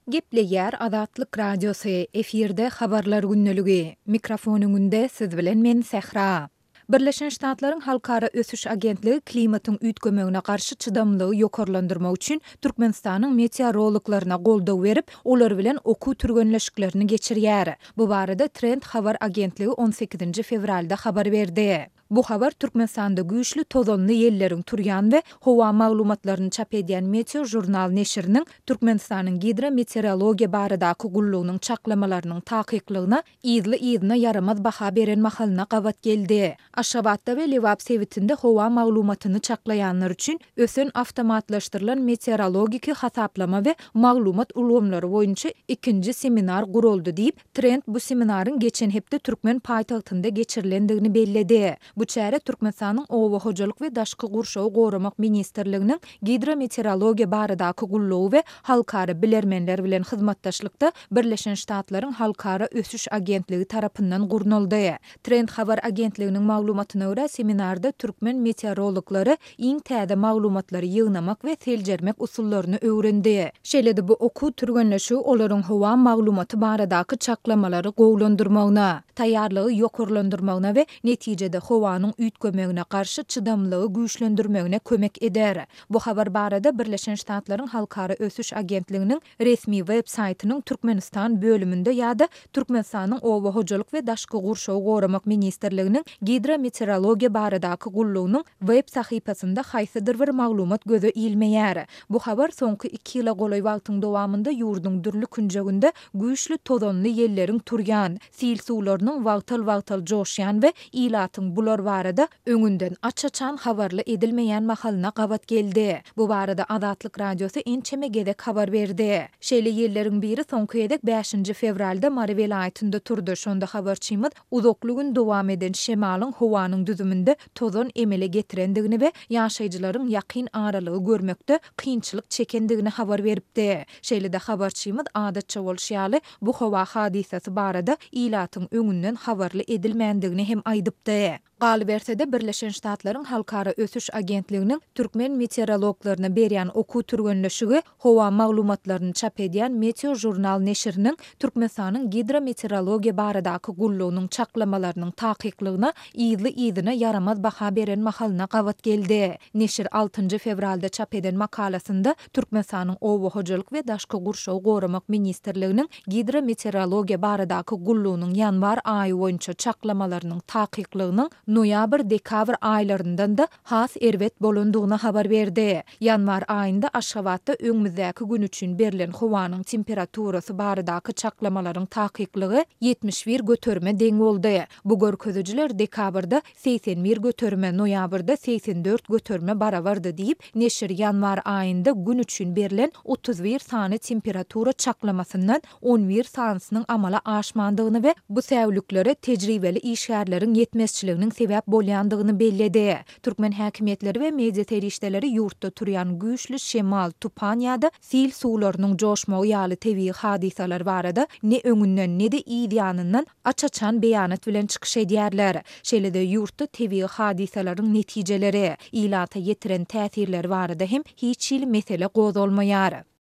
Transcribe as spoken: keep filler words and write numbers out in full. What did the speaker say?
Gepleýär Azatlyk Radiosy efirde habarlar günneligi. Mikrofonunde siz bilen men Sehra. Birleşen Ştatlaryň Halkara Ösüş Agentligi klimatyň üýtgemegine garşy çydamlygy ýokarlandyrmak üçin Türkmenistanyň meteorologlaryna goldaw berip, olar bilen oku türgenleşiklerini geçirýär. Bu barada Trend habar agentligi on sekizinji fevralda habar berdi. Bu habar Türkmenistanda güýçli tozonly ýelleriň turýan we howa maglumatlaryny çap edýän Meteor jurnal neşriniň Türkmenistanyň gidrometeorologiýa baradaky gullugynyň çaklamalarynyň takyplygyna ýyzly-ýyzyna yaramaz baha beren mahalyna gabat geldi. Aşgabatda we Lewap sewitinde howa maglumatyny çaklaýanlar üçin ösen awtomatlaşdyrylan meteorologik hasaplama we maglumat ulgamlary boýunça ikinji seminar guruldy diýip Trend bu seminaryň geçen hepde Türkmen paýtagtynda geçirilendigini belledi. Bu çäre Türkmenistanyň Owa hojalyk we daşky gurşawy goramak ministrliginiň gidrometeorologiýa baradaky gullugy we halkara bilermenler bilen hyzmatdaşlykda Birleşen Ştatlaryň Halkara Ösüş Agentligi tarapyndan gurnuldy. Trend habar agentliginiň maglumatyna görä seminarda türkmen meteorologlary iň täze maglumatlary ýygnamak we seljermek usullaryny öwrendi. Şeýlede bu oku türgenleşigi olaryň howa maglumaty baradaky çaklamalary gowlandyrmagyna, taýýarlygy ýokarlandyrmagyna we netijede howanyň üýtgemegine garşy çydamlygy güýçlendirmegine kömek eder. Bu habar barada Birleşen Ştatlaryň Halkara Ösüş Agentliginiň resmi web saýtynyň Türkmenistan bölüminde ýa-da Türkmenistanyň Owa hojalyk we daşky gurşawy goramak ministrliginiň gidrometeorologiýa baradaky gullugynyň web sahypasynda haýsydyr bir maglumat göze ilmeýär. Bu habar soňky iki ýyla golaý wagtyň dowamında ýurduň dürli künjeginde güýçli tozonly ýelleriň turýan, sil suwlarynyň wagtal-wagtal joşýan we ilatyň bular barada öňünden açaçan habarly edilmeýän mahalyna gabat geldi. Bu barada Azatlyk Radiosy ençeme gedek habar berdi. Şeýle ýelleriň biri soňky edek beşinji fevralda Mary welaýatynda turdy. Şonda habarçymyz uzakly gün dowam eden şemalyň howanyň düzüminde tozon emele getirendigini we ýaşaýjylaryň ýakyn aralygy görmekde kynçylyk çekendigini habar beripdi. Şeýle-de habarçymyz adatça bolşýaly bu howa hadisesi barada ilatyň öňünden habarly edilmändigini hem aýdypdy. Galy bersede Birleşen Ştatlaryň Halkara Ösüş Agentliginiň türkmen meteorologlaryna berýän oku türgenleşigi howa maglumatlaryny çap edýän Meteor jurnal neşriniň Türkmenistanyň gidrometeorologiýa baradaky gullugynyň çaklamalarynyň takyplygyna ýyzly-ýyzyna yaramaz baha beren mahalyna gabat geldi. Neşir altynjy fevralda çap eden makalasynda Türkmenistanyň Owa hojalyk we daşky gurşawy goramak ministrliginiň gidrometeorologiýa baradaky gullugynyň ýanwar aýy boýunça çaklamalarynyň takyplygynyň noýabr-dekabr aýlaryndan da has erwet bolandygyna habar berdi. Ýanwar aýynda Aşgabatda öňümüzdäki gün üçin berilen howanyň temperaturasy baradaky çaklamalaryň takyplygy ýetmiş bir göterme deň boldy. Bu görkezjiler dekabrda seksen bir göterme, noýabrda seksen dört göterme barabardy diýip neşir ýanwar aýynda gün üçin berilen otuz bir sany temperatura çaklamasyndan on bir sanysynyň amala aşmandygyny we bu säwlüklere tejribeli işgärleriň ýetmezçiliginiň sebäp bolýandygyny belledi. Türkmen häkimetleri we media terişdeleri ýurtda turýan güýçli şemal, tupan ýa-da sil suwlarynyň joşmagy ýaly tebii hadisalar barada ne öňünden ne de ýanyndan açaçan beýanat bilen çykyş edýärler. Şeýle-de ýurtda tebii hadisalaryň netijeleri, ilata ýetiren täsirleri barada hem hiç ýyl mesele gozulmaýar.